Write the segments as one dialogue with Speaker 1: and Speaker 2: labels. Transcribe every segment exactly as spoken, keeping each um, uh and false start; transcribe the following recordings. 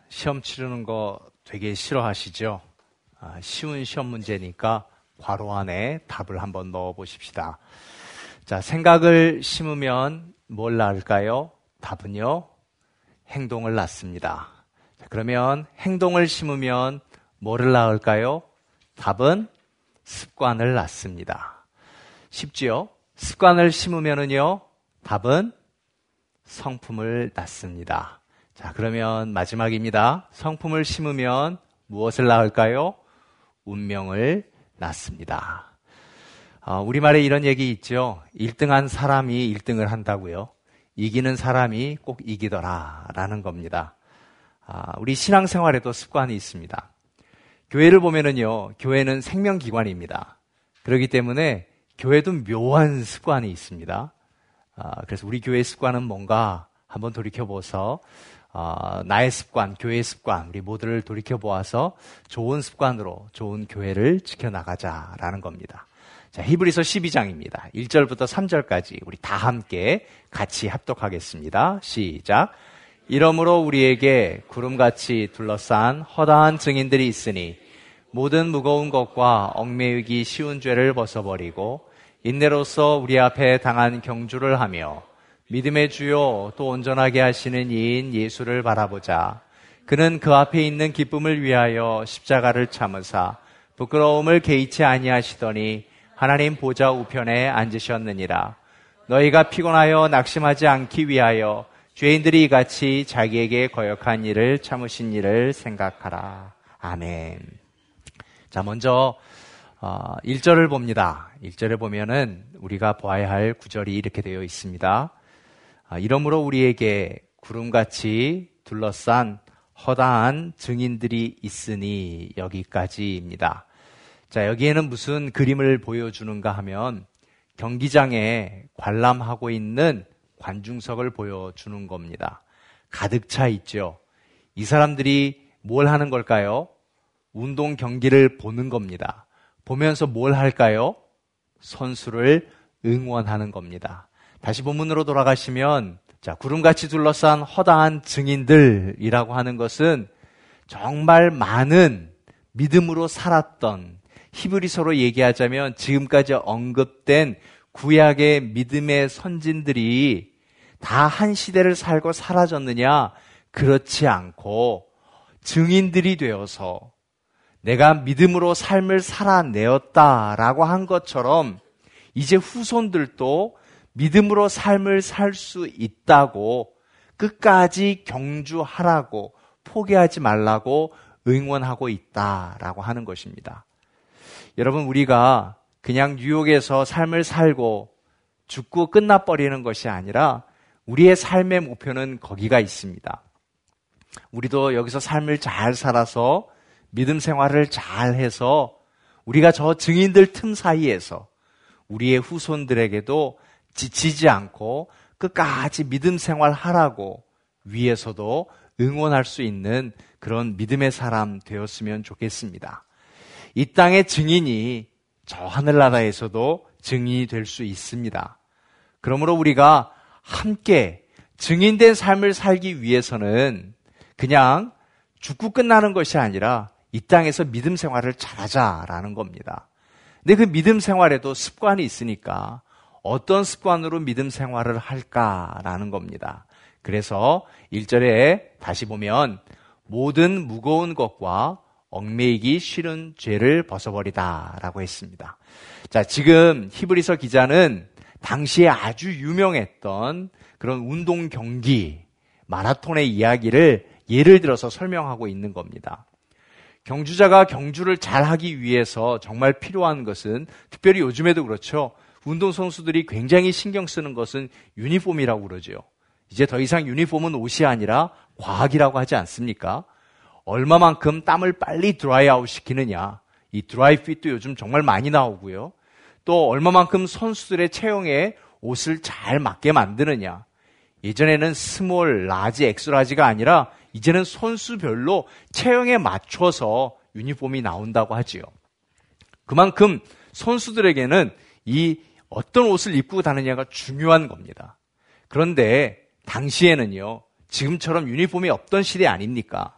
Speaker 1: 시험 치르는 거 되게 싫어하시죠? 아, 쉬운 시험 문제니까 괄호 안에 답을 한번 넣어 보십시다. 자, 생각을 심으면 뭘 낳을까요? 답은요, 행동을 낳습니다. 자, 그러면 행동을 심으면 뭐를 낳을까요? 답은 습관을 낳습니다. 쉽지요? 습관을 심으면은요, 답은 성품을 낳습니다. 자, 그러면 마지막입니다. 성품을 심으면 무엇을 낳을까요? 운명을 낳습니다. 어, 우리말에 이런 얘기 있죠. 일 등한 사람이 일 등을 한다고요. 이기는 사람이 꼭 이기더라 라는 겁니다. 아, 우리 신앙생활에도 습관이 있습니다. 교회를 보면은요, 교회는 생명기관입니다. 그렇기 때문에 교회도 묘한 습관이 있습니다. 아, 그래서 우리 교회의 습관은 뭔가 한번 돌이켜보아서 어, 나의 습관, 교회의 습관, 우리 모두를 돌이켜보아서 좋은 습관으로 좋은 교회를 지켜나가자라는 겁니다. 자, 히브리서 십이 장입니다. 일 절부터 삼 절까지 우리 다 함께 같이 합독하겠습니다. 시작. 이러므로 우리에게 구름같이 둘러싼 허다한 증인들이 있으니 모든 무거운 것과 얽매이기 쉬운 죄를 벗어버리고 인내로서 우리 앞에 당한 경주를 하며 믿음의 주요 또 온전하게 하시는 이인 예수를 바라보자. 그는 그 앞에 있는 기쁨을 위하여 십자가를 참으사 부끄러움을 개의치 아니하시더니 하나님 보좌 우편에 앉으셨느니라. 너희가 피곤하여 낙심하지 않기 위하여 죄인들이 이같이 자기에게 거역한 일을 참으신 일을 생각하라. 아멘. 자, 먼저 어, 일 절을 봅니다. 일 절에 보면은 우리가 보아야 할 구절이 이렇게 되어 있습니다. 아, 이러므로 우리에게 구름같이 둘러싼 허다한 증인들이 있으니 여기까지입니다. 자, 여기에는 무슨 그림을 보여주는가 하면 경기장에 관람하고 있는 관중석을 보여주는 겁니다. 가득 차 있죠. 이 사람들이 뭘 하는 걸까요? 운동 경기를 보는 겁니다. 보면서 뭘 할까요? 선수를 응원하는 겁니다. 다시 본문으로 돌아가시면, 자, 구름같이 둘러싼 허다한 증인들이라고 하는 것은 정말 많은 믿음으로 살았던, 히브리서로 얘기하자면 지금까지 언급된 구약의 믿음의 선진들이 다 한 시대를 살고 사라졌느냐? 그렇지 않고 증인들이 되어서 내가 믿음으로 삶을 살아내었다라고 한 것처럼 이제 후손들도 믿음으로 삶을 살 수 있다고 끝까지 경주하라고 포기하지 말라고 응원하고 있다라고 하는 것입니다. 여러분, 우리가 그냥 뉴욕에서 삶을 살고 죽고 끝나버리는 것이 아니라 우리의 삶의 목표는 거기가 있습니다. 우리도 여기서 삶을 잘 살아서 믿음 생활을 잘 해서 우리가 저 증인들 틈 사이에서 우리의 후손들에게도 지치지 않고 끝까지 믿음 생활하라고 위에서도 응원할 수 있는 그런 믿음의 사람 되었으면 좋겠습니다. 이 땅의 증인이 저 하늘나라에서도 증인이 될 수 있습니다. 그러므로 우리가 함께 증인된 삶을 살기 위해서는 그냥 죽고 끝나는 것이 아니라 이 땅에서 믿음 생활을 잘하자라는 겁니다. 근데 그 믿음 생활에도 습관이 있으니까 어떤 습관으로 믿음 생활을 할까라는 겁니다. 그래서 일 절에 다시 보면 모든 무거운 것과 얽매이기 싫은 죄를 벗어버리다라고 했습니다. 자, 지금 히브리서 기자는 당시에 아주 유명했던 그런 운동 경기, 마라톤의 이야기를 예를 들어서 설명하고 있는 겁니다. 경주자가 경주를 잘하기 위해서 정말 필요한 것은, 특별히 요즘에도 그렇죠, 운동선수들이 굉장히 신경 쓰는 것은 유니폼이라고 그러죠. 이제 더 이상 유니폼은 옷이 아니라 과학이라고 하지 않습니까? 얼마만큼 땀을 빨리 드라이아웃 시키느냐, 이 드라이핏도 요즘 정말 많이 나오고요. 또 얼마만큼 선수들의 체형에 옷을 잘 맞게 만드느냐. 예전에는 스몰, 라지, 엑스라지가 아니라 이제는 선수별로 체형에 맞춰서 유니폼이 나온다고 하지요. 그만큼 선수들에게는 이 어떤 옷을 입고 다니냐가 중요한 겁니다. 그런데 당시에는요, 지금처럼 유니폼이 없던 시대 아닙니까?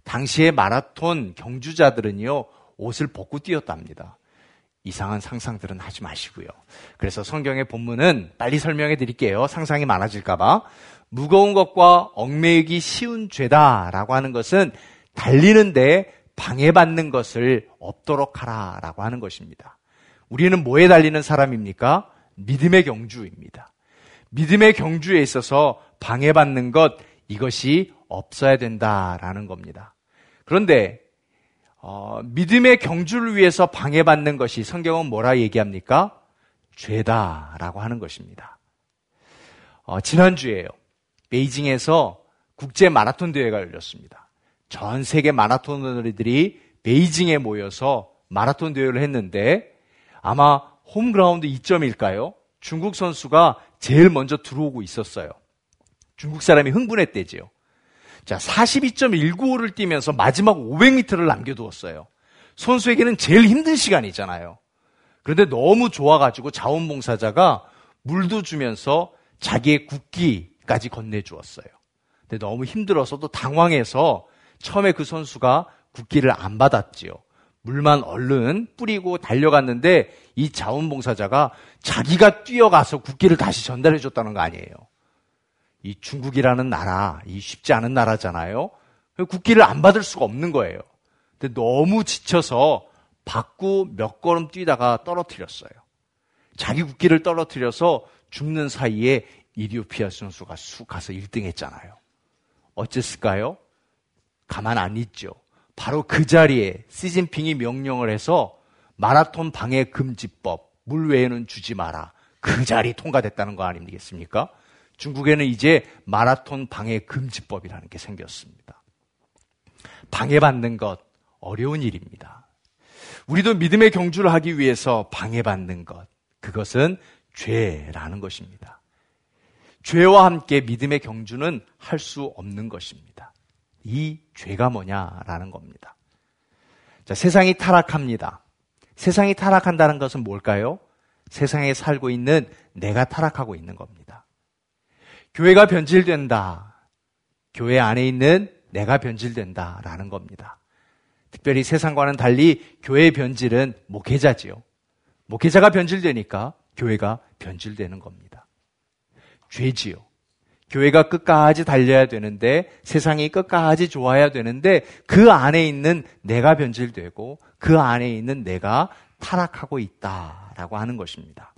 Speaker 1: 당시의 마라톤 경주자들은요, 옷을 벗고 뛰었답니다. 이상한 상상들은 하지 마시고요. 그래서 성경의 본문은 빨리 설명해 드릴게요. 상상이 많아질까봐. 무거운 것과 얽매이기 쉬운 죄다라고 하는 것은 달리는데 방해받는 것을 없도록 하라라고 하는 것입니다. 우리는 뭐에 달리는 사람입니까? 믿음의 경주입니다. 믿음의 경주에 있어서 방해받는 것, 이것이 없어야 된다라는 겁니다. 그런데 어, 믿음의 경주를 위해서 방해받는 것이 성경은 뭐라 얘기합니까? 죄다라고 하는 것입니다. 어, 지난주에요. 베이징에서 국제 마라톤 대회가 열렸습니다. 전 세계 마라토너들이 베이징에 모여서 마라톤 대회를 했는데 아마 홈그라운드 이 점일까요? 중국 선수가 제일 먼저 들어오고 있었어요. 중국 사람이 흥분했대지요. 자, 사십이 점 일구오를 뛰면서 마지막 오백 미터를 남겨두었어요. 선수에게는 제일 힘든 시간이잖아요. 그런데 너무 좋아가지고 자원봉사자가 물도 주면서 자기의 국기까지 건네주었어요. 근데 너무 힘들어서 또 당황해서 처음에 그 선수가 국기를 안 받았지요. 물만 얼른 뿌리고 달려갔는데 이 자원봉사자가 자기가 뛰어가서 국기를 다시 전달해 줬다는 거 아니에요. 이 중국이라는 나라, 이 쉽지 않은 나라잖아요. 국기를 안 받을 수가 없는 거예요. 근데 너무 지쳐서 받고 몇 걸음 뛰다가 떨어뜨렸어요. 자기 국기를 떨어뜨려서 죽는 사이에 이디오피아 선수가 쑥 가서 일 등 했잖아요. 어쨌을까요? 가만 안 있죠. 바로 그 자리에 시진핑이 명령을 해서 마라톤 방해 금지법, 물 외에는 주지 마라. 그 자리 통과됐다는 거 아니겠습니까? 중국에는 이제 마라톤 방해 금지법이라는 게 생겼습니다. 방해받는 것, 어려운 일입니다. 우리도 믿음의 경주를 하기 위해서 방해받는 것, 그것은 죄라는 것입니다. 죄와 함께 믿음의 경주는 할 수 없는 것입니다. 이 죄가 뭐냐라는 겁니다. 자, 세상이 타락합니다. 세상이 타락한다는 것은 뭘까요? 세상에 살고 있는 내가 타락하고 있는 겁니다. 교회가 변질된다. 교회 안에 있는 내가 변질된다라는 겁니다. 특별히 세상과는 달리 교회의 변질은 목회자지요. 목회자가 변질되니까 교회가 변질되는 겁니다. 죄지요. 교회가 끝까지 달려야 되는데, 세상이 끝까지 좋아야 되는데 그 안에 있는 내가 변질되고 그 안에 있는 내가 타락하고 있다라고 하는 것입니다.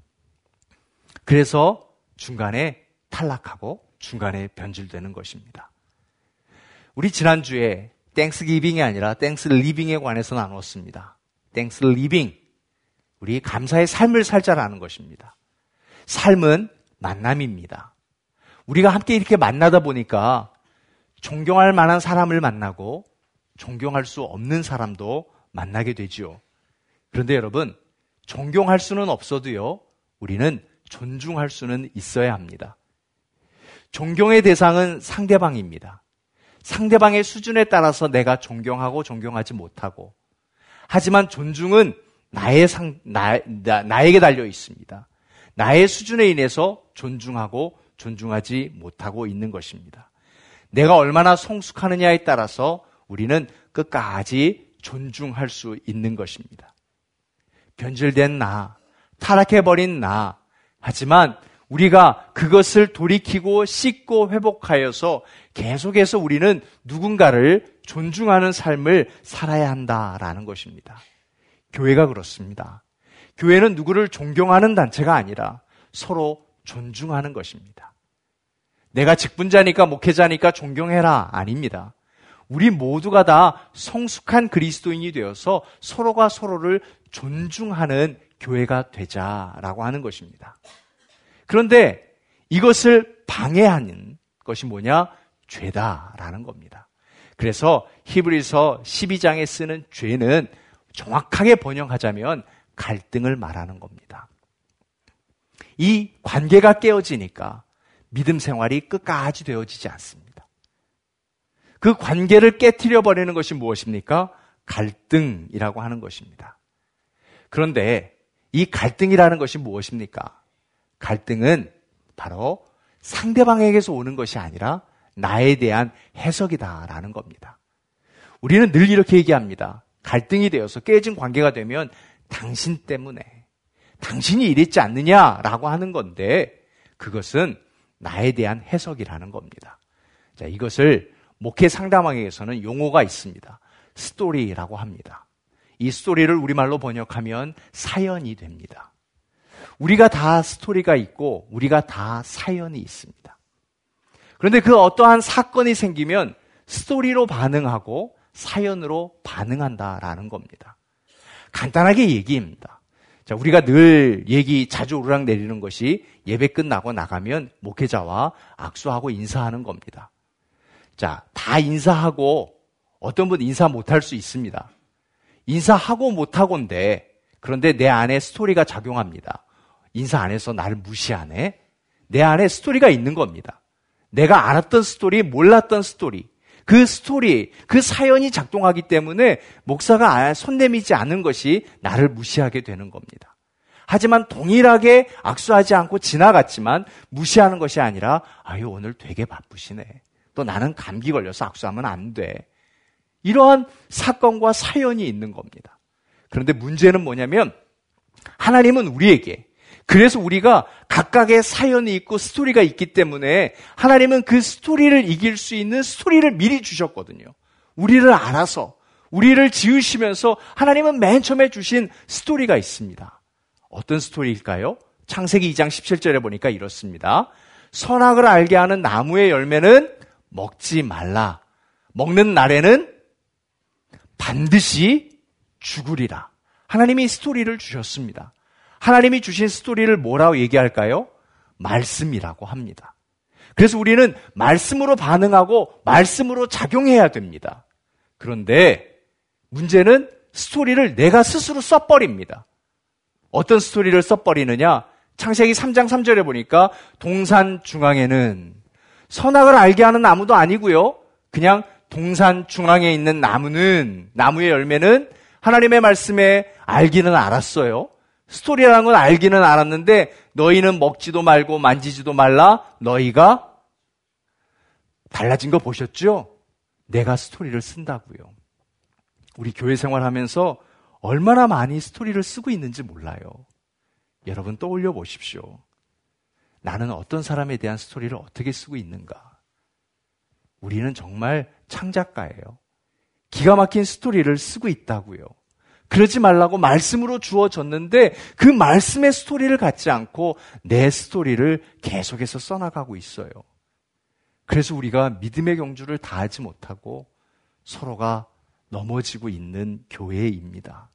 Speaker 1: 그래서 중간에 탈락하고 중간에 변질되는 것입니다. 우리 지난주에 땡스기빙이 아니라 땡스리빙에 관해서 나눴습니다. 땡스리빙, 우리 감사의 삶을 살자라는 것입니다. 삶은 만남입니다. 우리가 함께 이렇게 만나다 보니까 존경할 만한 사람을 만나고 존경할 수 없는 사람도 만나게 되지요. 그런데 여러분, 존경할 수는 없어도요, 우리는 존중할 수는 있어야 합니다. 존경의 대상은 상대방입니다. 상대방의 수준에 따라서 내가 존경하고 존경하지 못하고, 하지만 존중은 나의 상, 나, 나, 나에게 달려 있습니다. 나의 수준에 인해서 존중하고 존중하지 못하고 있는 것입니다. 내가 얼마나 성숙하느냐에 따라서 우리는 끝까지 존중할 수 있는 것입니다. 변질된 나, 타락해버린 나, 하지만 우리가 그것을 돌이키고 씻고 회복하여서 계속해서 우리는 누군가를 존중하는 삶을 살아야 한다라는 것입니다. 교회가 그렇습니다. 교회는 누구를 존경하는 단체가 아니라 서로 존중하는 것입니다. 내가 직분자니까 목회자니까 존경해라, 아닙니다. 우리 모두가 다 성숙한 그리스도인이 되어서 서로가 서로를 존중하는 교회가 되자라고 하는 것입니다. 그런데 이것을 방해하는 것이 뭐냐? 죄다라는 겁니다. 그래서 히브리서 십이 장에 쓰는 죄는 정확하게 번역하자면 갈등을 말하는 겁니다. 이 관계가 깨어지니까 믿음 생활이 끝까지 되어지지 않습니다. 그 관계를 깨트려 버리는 것이 무엇입니까? 갈등이라고 하는 것입니다. 그런데 이 갈등이라는 것이 무엇입니까? 갈등은 바로 상대방에게서 오는 것이 아니라 나에 대한 해석이다라는 겁니다. 우리는 늘 이렇게 얘기합니다. 갈등이 되어서 깨진 관계가 되면 당신 때문에, 당신이 이랬지 않느냐라고 하는 건데 그것은 나에 대한 해석이라는 겁니다. 자, 이것을 목회 상담학에서는 용어가 있습니다. 스토리라고 합니다. 이 스토리를 우리말로 번역하면 사연이 됩니다. 우리가 다 스토리가 있고 우리가 다 사연이 있습니다. 그런데 그 어떠한 사건이 생기면 스토리로 반응하고 사연으로 반응한다라는 겁니다. 간단하게 얘기입니다. 자, 우리가 늘 얘기 자주 오르락내리는 것이 예배 끝나고 나가면 목회자와 악수하고 인사하는 겁니다. 자, 다 인사하고 어떤 분 인사 못할 수 있습니다. 인사하고 못하고인데 그런데 내 안에 스토리가 작용합니다. 인사 안 해서 나를 무시하네? 내 안에 스토리가 있는 겁니다. 내가 알았던 스토리, 몰랐던 스토리, 그 스토리, 그 사연이 작동하기 때문에 목사가 손 내미지 않은 것이 나를 무시하게 되는 겁니다. 하지만 동일하게 악수하지 않고 지나갔지만 무시하는 것이 아니라 아유 오늘 되게 바쁘시네. 또 나는 감기 걸려서 악수하면 안 돼. 이러한 사건과 사연이 있는 겁니다. 그런데 문제는 뭐냐면 하나님은 우리에게, 그래서 우리가 각각의 사연이 있고 스토리가 있기 때문에 하나님은 그 스토리를 이길 수 있는 스토리를 미리 주셨거든요. 우리를 알아서, 우리를 지으시면서 하나님은 맨 처음에 주신 스토리가 있습니다. 어떤 스토리일까요? 창세기 이 장 십칠 절에 보니까 이렇습니다. 선악을 알게 하는 나무의 열매는 먹지 말라. 먹는 날에는 반드시 죽으리라. 하나님이 스토리를 주셨습니다. 하나님이 주신 스토리를 뭐라고 얘기할까요? 말씀이라고 합니다. 그래서 우리는 말씀으로 반응하고 말씀으로 작용해야 됩니다. 그런데 문제는 스토리를 내가 스스로 써버립니다. 어떤 스토리를 써버리느냐? 창세기 삼 장 삼 절에 보니까 동산 중앙에는, 선악을 알게 하는 나무도 아니고요. 그냥 동산 중앙에 있는 나무는, 나무의 열매는 하나님의 말씀에 알기는 알았어요. 스토리라는 건 알기는 알았는데 너희는 먹지도 말고 만지지도 말라. 너희가 달라진 거 보셨죠? 내가 스토리를 쓴다고요. 우리 교회 생활하면서 얼마나 많이 스토리를 쓰고 있는지 몰라요. 여러분 떠올려 보십시오. 나는 어떤 사람에 대한 스토리를 어떻게 쓰고 있는가? 우리는 정말 창작가예요. 기가 막힌 스토리를 쓰고 있다고요. 그러지 말라고 말씀으로 주어졌는데 그 말씀의 스토리를 갖지 않고 내 스토리를 계속해서 써나가고 있어요. 그래서 우리가 믿음의 경주를 다하지 못하고 서로가 넘어지고 있는 교회입니다.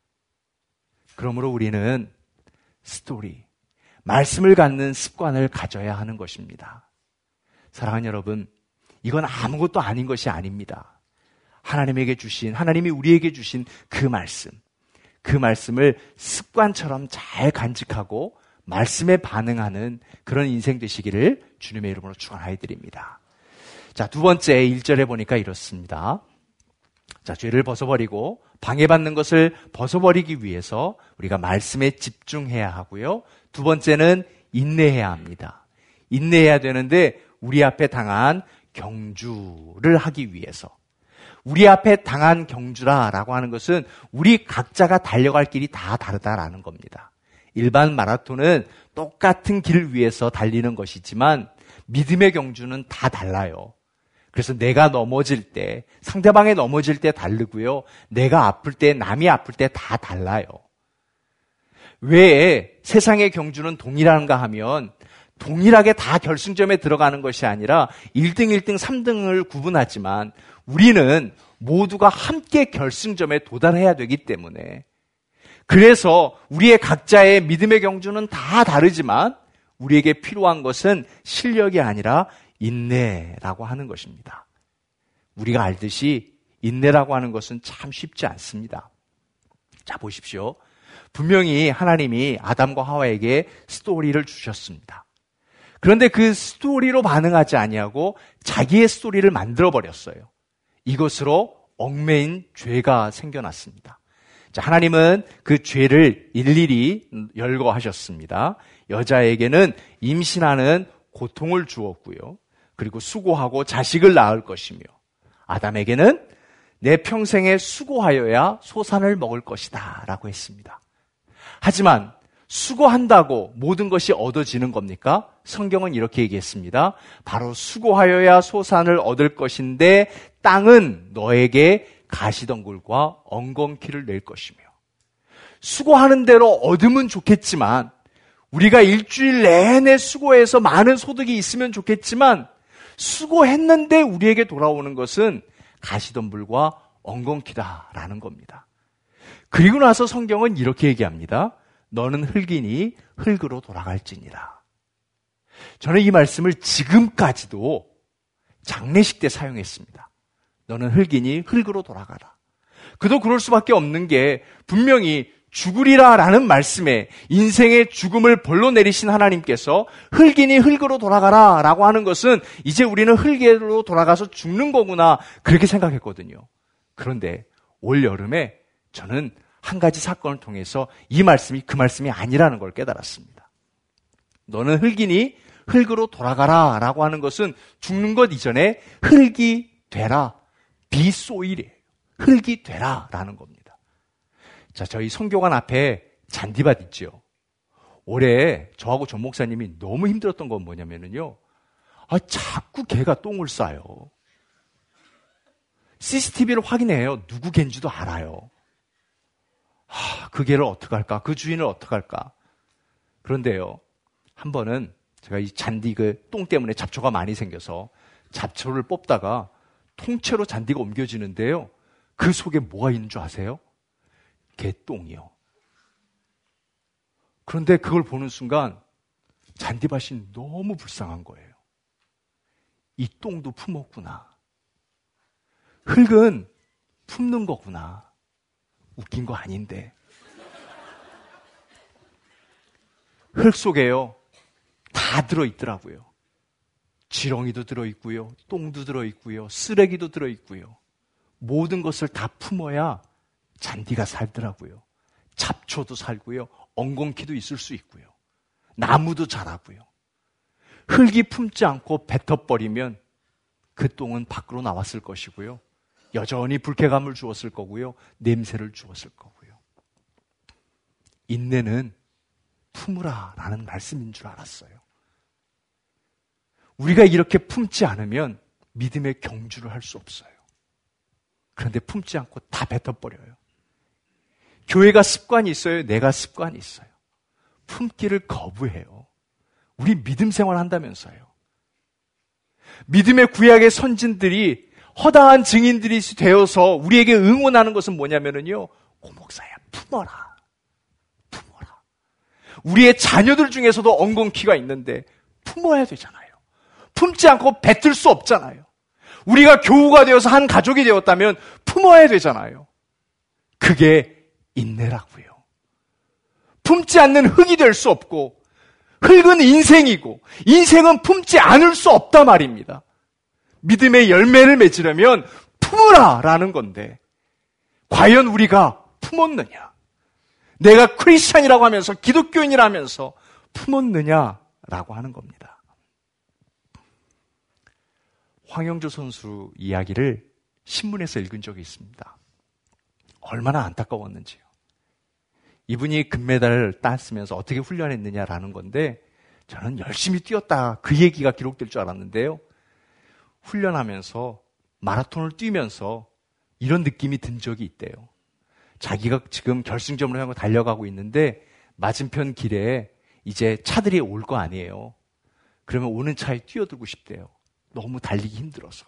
Speaker 1: 그러므로 우리는 스토리, 말씀을 갖는 습관을 가져야 하는 것입니다. 사랑하는 여러분, 이건 아무것도 아닌 것이 아닙니다. 하나님에게 주신, 하나님이 우리에게 주신 그 말씀, 그 말씀을 습관처럼 잘 간직하고 말씀에 반응하는 그런 인생 되시기를 주님의 이름으로 축원하여 드립니다. 자, 두 번째 일 절에 보니까 이렇습니다. 자, 죄를 벗어버리고 방해받는 것을 벗어버리기 위해서 우리가 말씀에 집중해야 하고요. 두 번째는 인내해야 합니다. 인내해야 되는데 우리 앞에 당한 경주를 하기 위해서, 우리 앞에 당한 경주라라고 하는 것은 우리 각자가 달려갈 길이 다 다르다라는 겁니다. 일반 마라톤은 똑같은 길 위에서 달리는 것이지만 믿음의 경주는 다 달라요. 그래서 내가 넘어질 때, 상대방이 넘어질 때 다르고요. 내가 아플 때, 남이 아플 때 다 달라요. 왜 세상의 경주는 동일한가 하면 동일하게 다 결승점에 들어가는 것이 아니라 일 등, 일 등, 삼 등을 구분하지만 우리는 모두가 함께 결승점에 도달해야 되기 때문에, 그래서 우리의 각자의 믿음의 경주는 다 다르지만 우리에게 필요한 것은 실력이 아니라 인내라고 하는 것입니다. 우리가 알듯이 인내라고 하는 것은 참 쉽지 않습니다. 자, 보십시오. 분명히 하나님이 아담과 하와에게 스토리를 주셨습니다. 그런데 그 스토리로 반응하지 아니하고 자기의 스토리를 만들어버렸어요. 이것으로 얽매인 죄가 생겨났습니다. 자, 하나님은 그 죄를 일일이 열거하셨습니다. 여자에게는 임신하는 고통을 주었고요. 그리고 수고하고 자식을 낳을 것이며, 아담에게는 내 평생에 수고하여야 소산을 먹을 것이다 라고 했습니다. 하지만 수고한다고 모든 것이 얻어지는 겁니까? 성경은 이렇게 얘기했습니다. 바로 수고하여야 소산을 얻을 것인데 땅은 너에게 가시덩굴과 엉겅퀴를 낼 것이며, 수고하는 대로 얻으면 좋겠지만, 우리가 일주일 내내 수고해서 많은 소득이 있으면 좋겠지만, 수고했는데 우리에게 돌아오는 것은 가시덤불과 엉겅퀴다라는 겁니다. 그리고 나서 성경은 이렇게 얘기합니다. 너는 흙이니 흙으로 돌아갈지니라. 저는 이 말씀을 지금까지도 장례식 때 사용했습니다. 너는 흙이니 흙으로 돌아가라. 그도 그럴 수밖에 없는 게, 분명히 죽으리라 라는 말씀에 인생의 죽음을 벌로 내리신 하나님께서 흙이니 흙으로 돌아가라 라고 하는 것은 이제 우리는 흙으로 돌아가서 죽는 거구나, 그렇게 생각했거든요. 그런데 올 여름에 저는 한 가지 사건을 통해서 이 말씀이 그 말씀이 아니라는 걸 깨달았습니다. 너는 흙이니 흙으로 돌아가라 라고 하는 것은 죽는 것 이전에 흙이 되라, 비소일이에요. 흙이 되라 라는 겁니다. 자, 저희 성교관 앞에 잔디밭 있죠. 올해 저하고 전 목사님이 너무 힘들었던 건 뭐냐면요, 아, 자꾸 개가 똥을 싸요. 씨씨티비를 확인해요. 누구 갠지도 알아요. 아, 그 개를 어떡할까? 그 주인을 어떡할까? 그런데요, 한 번은 제가 이 잔디 그 똥 때문에 잡초가 많이 생겨서 잡초를 뽑다가 통째로 잔디가 옮겨지는데요, 그 속에 뭐가 있는 줄 아세요? 개똥이요. 그런데 그걸 보는 순간 잔디밭이 너무 불쌍한 거예요. 이 똥도 품었구나. 흙은 품는 거구나. 웃긴 거 아닌데. 흙 속에요, 다 들어있더라고요. 지렁이도 들어있고요, 똥도 들어있고요, 쓰레기도 들어있고요. 모든 것을 다 품어야 잔디가 살더라고요. 잡초도 살고요, 엉겅퀴도 있을 수 있고요, 나무도 자라고요. 흙이 품지 않고 뱉어버리면 그 똥은 밖으로 나왔을 것이고요, 여전히 불쾌감을 주었을 거고요, 냄새를 주었을 거고요. 인내는 품으라 라는 말씀인 줄 알았어요. 우리가 이렇게 품지 않으면 믿음의 경주를 할 수 없어요. 그런데 품지 않고 다 뱉어버려요. 교회가 습관이 있어요? 내가 습관이 있어요. 품기를 거부해요. 우리 믿음 생활 한다면서요. 믿음의 구약의 선진들이 허다한 증인들이 되어서 우리에게 응원하는 것은 뭐냐면요, 오 목사야, 품어라. 품어라. 우리의 자녀들 중에서도 엉겅퀴가 있는데 품어야 되잖아요. 품지 않고 뱉을 수 없잖아요. 우리가 교우가 되어서 한 가족이 되었다면 품어야 되잖아요. 그게 인내라고요. 품지 않는 흙이 될 수 없고, 흙은 인생이고 인생은 품지 않을 수 없단 말입니다. 믿음의 열매를 맺으려면 품으라 라는 건데, 과연 우리가 품었느냐? 내가 크리스찬이라고 하면서, 기독교인이라면서 품었느냐라고 하는 겁니다. 황영조 선수 이야기를 신문에서 읽은 적이 있습니다. 얼마나 안타까웠는지요. 이분이 금메달을 땄으면서 어떻게 훈련했느냐라는 건데, 저는 열심히 뛰었다, 그 얘기가 기록될 줄 알았는데요, 훈련하면서 마라톤을 뛰면서 이런 느낌이 든 적이 있대요. 자기가 지금 결승점을 향해 달려가고 있는데 맞은편 길에 이제 차들이 올 거 아니에요. 그러면 오는 차에 뛰어들고 싶대요. 너무 달리기 힘들어서.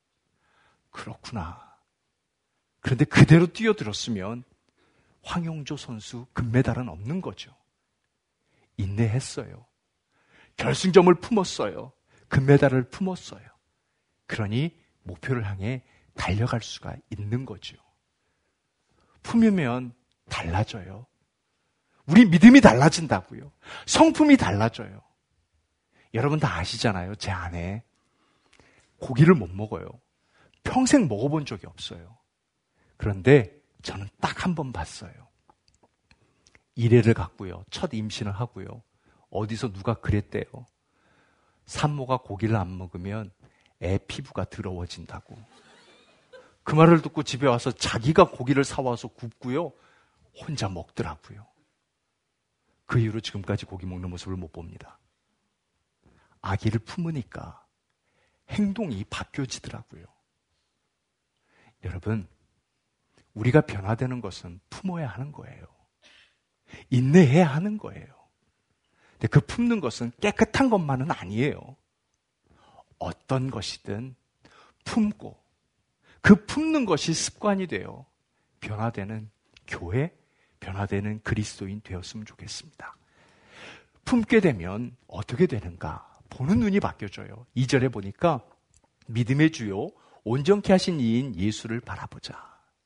Speaker 1: 그렇구나. 그런데 그대로 뛰어들었으면 황영조 선수 금메달은 없는 거죠. 인내했어요. 결승점을 품었어요. 금메달을 품었어요. 그러니 목표를 향해 달려갈 수가 있는 거죠. 품으면 달라져요. 우리 믿음이 달라진다고요. 성품이 달라져요. 여러분 다 아시잖아요. 제 아내 고기를 못 먹어요. 평생 먹어본 적이 없어요. 그런데 저는 딱 한 번 봤어요. 일회를 갖고요, 첫 임신을 하고요, 어디서 누가 그랬대요. 산모가 고기를 안 먹으면 애 피부가 더러워진다고. 그 말을 듣고 집에 와서 자기가 고기를 사와서 굽고요. 혼자 먹더라고요. 그 이후로 지금까지 고기 먹는 모습을 못 봅니다. 아기를 품으니까 행동이 바뀌어지더라고요. 여러분, 우리가 변화되는 것은 품어야 하는 거예요. 인내해야 하는 거예요. 근데 그 품는 것은 깨끗한 것만은 아니에요. 어떤 것이든 품고 그 품는 것이 습관이 되어 변화되는 교회, 변화되는 그리스도인 되었으면 좋겠습니다. 품게 되면 어떻게 되는가? 보는 눈이 바뀌어져요. 이 절에 보니까 믿음의 주요 온전케 하신 이인 예수를 바라보자.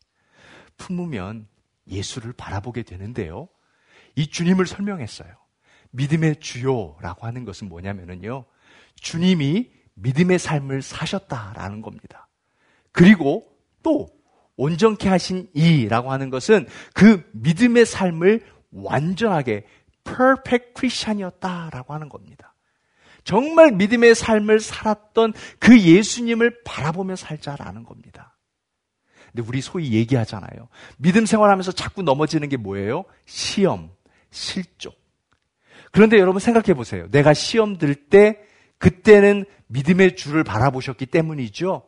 Speaker 1: 품으면 예수를 바라보게 되는데요. 이 주님을 설명했어요. 믿음의 주요라고 하는 것은 뭐냐면요. 주님이 믿음의 삶을 사셨다라는 겁니다. 그리고 또 온전케 하신 이라고 하는 것은 그 믿음의 삶을 완전하게 perfect Christian이었다라고 하는 겁니다. 정말 믿음의 삶을 살았던 그 예수님을 바라보며 살자라는 겁니다. 근데 우리 소위 얘기하잖아요. 믿음 생활하면서 자꾸 넘어지는 게 뭐예요? 시험, 실족. 그런데 여러분 생각해 보세요. 내가 시험 들 때 그때는 믿음의 주를 바라보셨기 때문이죠?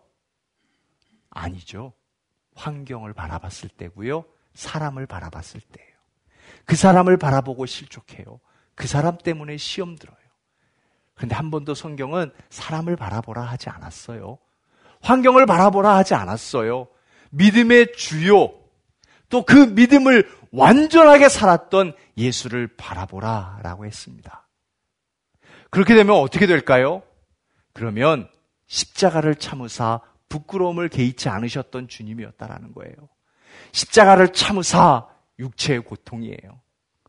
Speaker 1: 아니죠. 환경을 바라봤을 때고요. 사람을 바라봤을 때예요. 그 사람을 바라보고 실족해요. 그 사람 때문에 시험 들어요. 그런데 한 번도 성경은 사람을 바라보라 하지 않았어요. 환경을 바라보라 하지 않았어요. 믿음의 주요, 또 그 믿음을 완전하게 살았던 예수를 바라보라라고 했습니다. 그렇게 되면 어떻게 될까요? 그러면 십자가를 참으사 부끄러움을 개의치 않으셨던 주님이었다라는 거예요. 십자가를 참으사 육체의 고통이에요.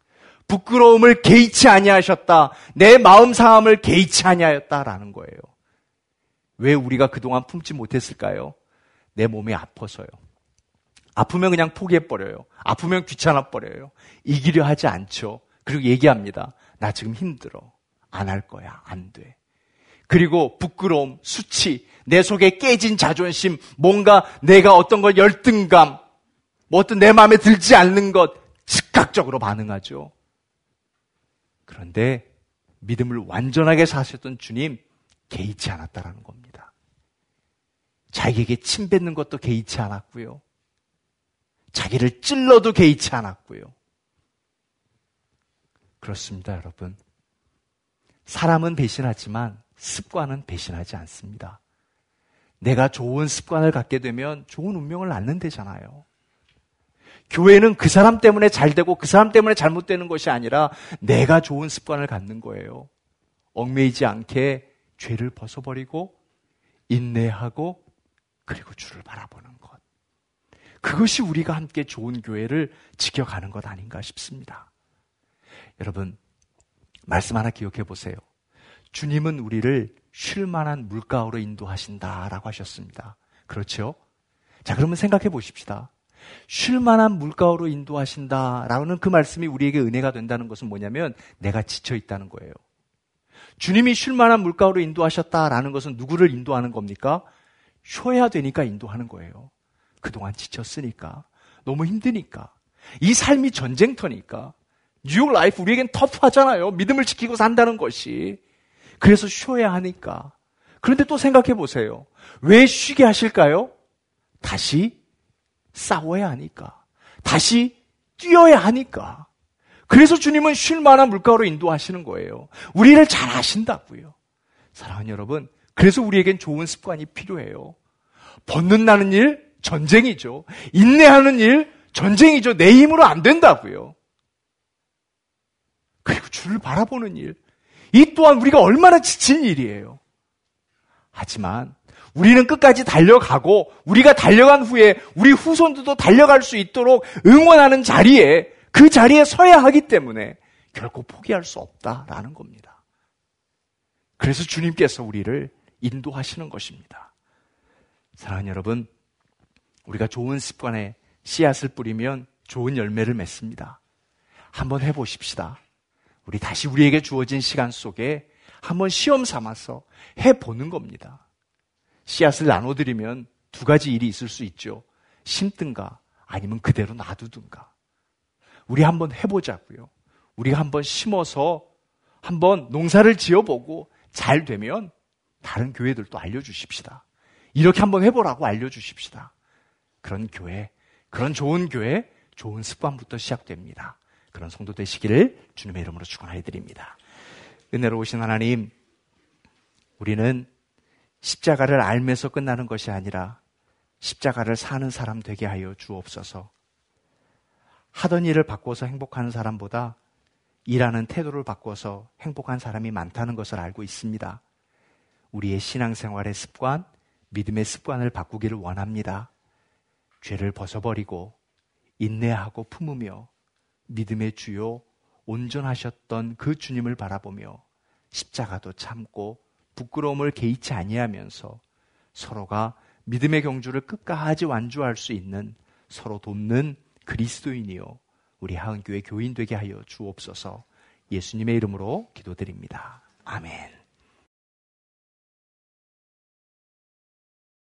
Speaker 1: 부끄러움을 개의치 아니하셨다. 내 마음 상함을 개의치 아니하였다라는 거예요. 왜 우리가 그동안 품지 못했을까요? 내 몸이 아파서요. 아프면 그냥 포기해버려요. 아프면 귀찮아버려요. 이기려 하지 않죠. 그리고 얘기합니다. 나 지금 힘들어. 안 할 거야. 안 돼. 그리고 부끄러움, 수치, 내 속에 깨진 자존심, 뭔가 내가 어떤 걸 열등감, 뭐 어떤 내 마음에 들지 않는 것 즉각적으로 반응하죠. 그런데 믿음을 완전하게 사셨던 주님 개의치 않았다라는 겁니다. 자기에게 침 뱉는 것도 개의치 않았고요. 자기를 찔러도 개의치 않았고요. 그렇습니다, 여러분. 사람은 배신하지만 습관은 배신하지 않습니다. 내가 좋은 습관을 갖게 되면 좋은 운명을 낳는 데잖아요. 교회는 그 사람 때문에 잘 되고 그 사람 때문에 잘못되는 것이 아니라 내가 좋은 습관을 갖는 거예요. 얽매이지 않게 죄를 벗어버리고 인내하고 그리고 주를 바라보는 것. 그것이 우리가 함께 좋은 교회를 지켜가는 것 아닌가 싶습니다. 여러분, 말씀 하나 기억해 보세요. 주님은 우리를 쉴 만한 물가로 인도하신다라고 하셨습니다. 그렇죠? 자, 그러면 생각해 보십시다. 쉴 만한 물가로 인도하신다라는 그 말씀이 우리에게 은혜가 된다는 것은 뭐냐면 내가 지쳐 있다는 거예요. 주님이 쉴 만한 물가로 인도하셨다라는 것은 누구를 인도하는 겁니까? 쉬어야 되니까 인도하는 거예요. 그동안 지쳤으니까, 너무 힘드니까, 이 삶이 전쟁터니까. 뉴욕 라이프 우리에겐 터프하잖아요. 믿음을 지키고 산다는 것이. 그래서 쉬어야 하니까. 그런데 또 생각해 보세요. 왜 쉬게 하실까요? 다시 싸워야 하니까. 다시 뛰어야 하니까. 그래서 주님은 쉴 만한 물가로 인도하시는 거예요. 우리를 잘 아신다고요. 사랑하는 여러분, 그래서 우리에겐 좋은 습관이 필요해요. 벗는다는 일, 전쟁이죠. 인내하는 일, 전쟁이죠. 내 힘으로 안 된다고요. 그리고 주를 바라보는 일, 이 또한 우리가 얼마나 지친 일이에요. 하지만 우리는 끝까지 달려가고 우리가 달려간 후에 우리 후손들도 달려갈 수 있도록 응원하는 자리에, 그 자리에 서야 하기 때문에 결코 포기할 수 없다라는 겁니다. 그래서 주님께서 우리를 인도하시는 것입니다. 사랑하는 여러분, 우리가 좋은 습관에 씨앗을 뿌리면 좋은 열매를 맺습니다. 한번 해보십시다. 우리 다시 우리에게 주어진 시간 속에 한번 시험 삼아서 해보는 겁니다. 씨앗을 나눠드리면 두 가지 일이 있을 수 있죠. 심든가 아니면 그대로 놔두든가. 우리 한번 해보자고요. 우리가 한번 심어서 한번 농사를 지어보고 잘 되면 다른 교회들도 알려주십시다. 이렇게 한번 해보라고 알려주십시다. 그런 교회, 그런 좋은 교회, 좋은 습관부터 시작됩니다. 그런 성도 되시기를 주님의 이름으로 축원해 드립니다. 은혜로우신 하나님, 우리는 십자가를 알면서 끝나는 것이 아니라 십자가를 사는 사람 되게 하여 주옵소서. 하던 일을 바꿔서 행복한 사람보다 일하는 태도를 바꿔서 행복한 사람이 많다는 것을 알고 있습니다. 우리의 신앙생활의 습관, 믿음의 습관을 바꾸기를 원합니다. 죄를 벗어버리고 인내하고 품으며 믿음의 주요 온전하셨던 그 주님을 바라보며 십자가도 참고 부끄러움을 개의치 아니하면서 서로가 믿음의 경주를 끝까지 완주할 수 있는 서로 돕는 그리스도인이요 우리 하은교회 교인 되게 하여 주옵소서. 예수님의 이름으로 기도드립니다. 아멘.